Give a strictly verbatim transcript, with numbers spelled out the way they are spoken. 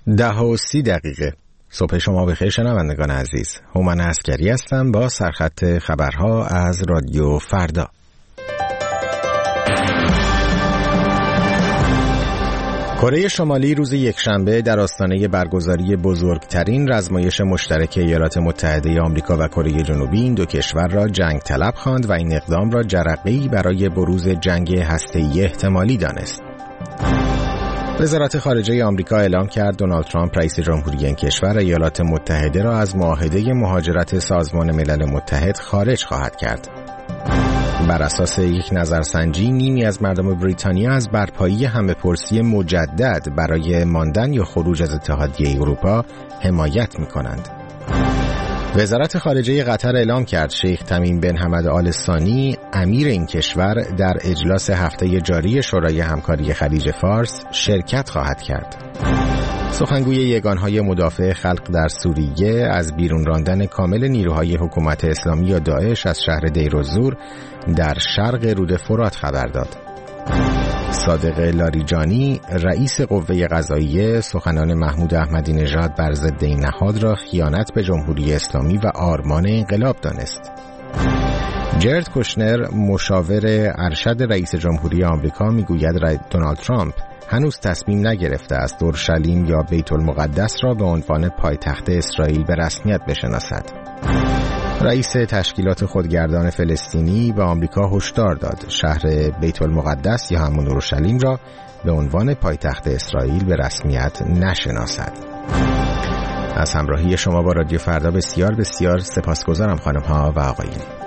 ده و سی دقیقه. صبح شما بخیر شنوندگان عزیز. هومن عسکری هستم با سرخط خبرها از رادیو فردا. کره شمالی روز یکشنبه در آستانه برگزاری بزرگترین رزمایش مشترک ایالات متحده آمریکا و کره جنوبی این دو کشور را جنگ طلب خواند و این اقدام را جرقه‌ای برای بروز جنگ هسته‌ای احتمالی دانست. وزارت خارجه آمریکا اعلام کرد دونالد ترامپ رئیس جمهوری این کشور ایالات متحده را از معاهده مهاجرت سازمان ملل متحد خارج خواهد کرد. بر اساس یک نظرسنجی نیمی از مردم بریتانیا از برپایی همه‌پرسی مجدد برای ماندن یا خروج از اتحادیه اروپا حمایت می‌کنند. وزارت خارجه قطر اعلام کرد شیخ تمیم بن حمد آل ثانی امیر این کشور در اجلاس هفته جاری شورای همکاری خلیج فارس شرکت خواهد کرد. سخنگوی یگانهای مدافع خلق در سوریه از بیرون راندن کامل نیروهای حکومت اسلامی یا داعش از شهر دیرالزور در شرق رود فرات خبر داد. صادق لاریجانی رئیس قوه قضاییه سخنان محمود احمدی نژاد بر ضد این نهاد را خیانت به جمهوری اسلامی و آرمان انقلاب دانست. جرد کوشنر مشاور ارشد رئیس جمهوری آمریکا میگوید دونالد ترامپ هنوز تصمیم نگرفته است اورشلیم یا بیت المقدس را به عنوان پایتخت اسرائیل به رسمیت بشناسد. رئیس تشکیلات خودگردان فلسطینی به آمریکا هشدار داد شهر بیت المقدس یا همون اورشلیم را به عنوان پایتخت اسرائیل به رسمیت نشناسد. از همراهی شما با رادیو فردا بسیار بسیار سپاسگزارم خانم ها و آقایان.